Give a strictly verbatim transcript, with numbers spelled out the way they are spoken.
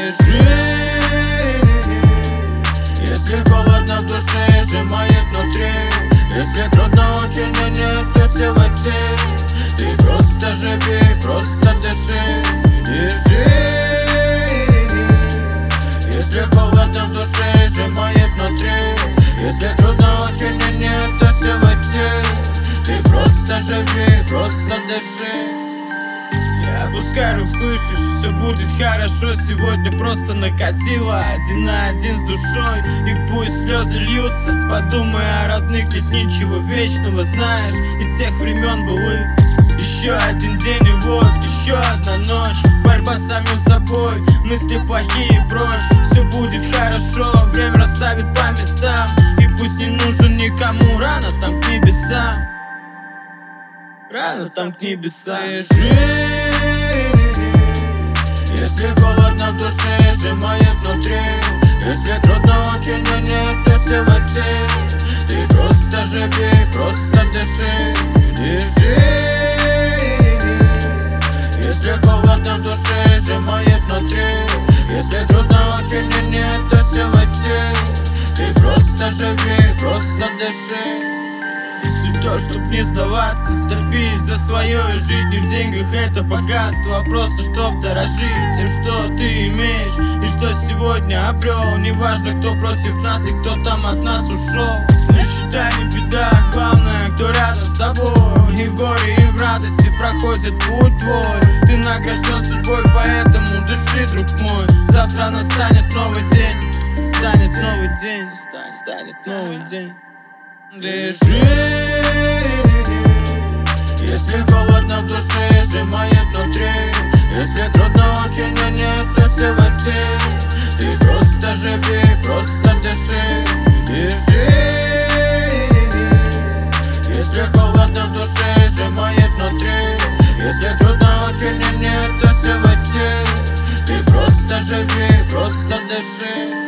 Дыши. Если холодно в душе, сжимает внутри, если трудно очень и нет сил идти, ты просто живи, просто дыши, дыши. Если холодно в душе, сжимает внутри, если трудно очень и нет сил идти, ты просто живи, просто дыши. Я опускай рук, слышишь, все будет хорошо. Сегодня просто накатило один на один с душой. И пусть слезы льются, подумай о родных. Нет ничего вечного, знаешь, и тех времен былых. Еще один день и вот еще одна ночь. Борьба с самим собой, мысли плохие прочь. Все будет хорошо, время расставит по местам. И пусть не нужен никому, рано там к небесам. Рано там к небесам. Дыши. Если холодно в душе, сжимает внутри, если трудно очень и нет сил идти, ты просто живи, просто дыши, дыши. Если холодно в душе, сжимает внутри, если трудно очень и нет сил идти, ты просто живи, просто дыши. Суть то, чтоб не сдаваться, топись за свое. Жить не в деньгах, это богатство, а просто чтоб дорожить тем, что ты имеешь и что сегодня обрел. Неважно, кто против нас и кто там от нас ушел. Нищета не беда, главное, кто рядом с тобой. И в горе, и в радости проходит путь твой. Ты награжден судьбой, поэтому дыши, друг мой. Завтра настанет новый день, станет новый день, станет новый день. Дыши. Если холодно в душе, сжимает внутри, если трудно очень и нет сил идти, ты просто живи, просто дыши, дыши. Если холодно в душе, сжимает внутри, если трудно очень и нет сил идти, ты просто живи, просто дыши.